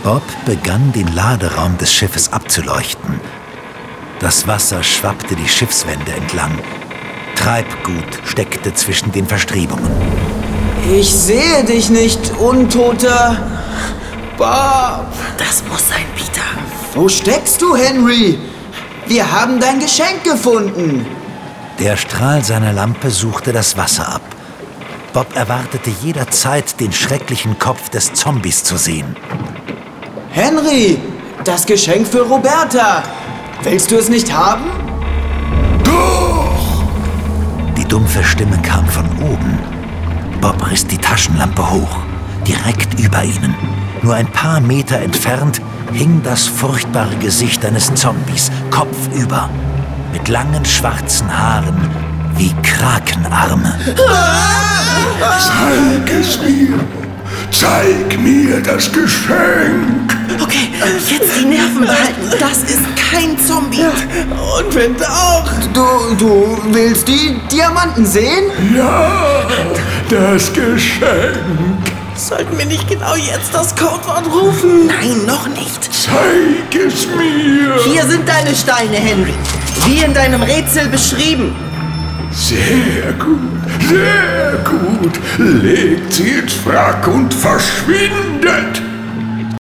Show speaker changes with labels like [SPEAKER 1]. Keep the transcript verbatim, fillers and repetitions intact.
[SPEAKER 1] Bob begann, den Laderaum des Schiffes abzuleuchten. Das Wasser schwappte die Schiffswände entlang. Treibgut steckte zwischen den Verstrebungen.
[SPEAKER 2] Ich sehe dich nicht, Untoter. Bob!
[SPEAKER 3] Das muss sein, Peter.
[SPEAKER 2] Wo steckst du, Henry? Wir haben dein Geschenk gefunden.
[SPEAKER 1] Der Strahl seiner Lampe suchte das Wasser ab. Bob erwartete jederzeit, den schrecklichen Kopf des Zombies zu sehen.
[SPEAKER 2] Henry, das Geschenk für Roberta. Willst du es nicht haben?
[SPEAKER 4] Doch!
[SPEAKER 1] Die dumpfe Stimme kam von oben. Bob riss die Taschenlampe hoch, direkt über ihnen. Nur ein paar Meter entfernt hing das furchtbare Gesicht eines Zombies, kopfüber, mit langen schwarzen Haaren wie Krakenarme.
[SPEAKER 4] Zeig es mir! Zeig mir das Geschenk!
[SPEAKER 3] Okay, jetzt die Nerven behalten. Das ist kein Zombie.
[SPEAKER 2] Und wenn auch. Du, du willst die Diamanten sehen?
[SPEAKER 4] Ja, das Geschenk!
[SPEAKER 3] Sollten wir nicht genau jetzt das Codewort rufen? Nein, noch nicht.
[SPEAKER 4] Zeig es mir!
[SPEAKER 3] Hier sind deine Steine, Henry. Wie in deinem Rätsel beschrieben.
[SPEAKER 4] Sehr gut, sehr gut. Legt sie ins Wrack und verschwindet.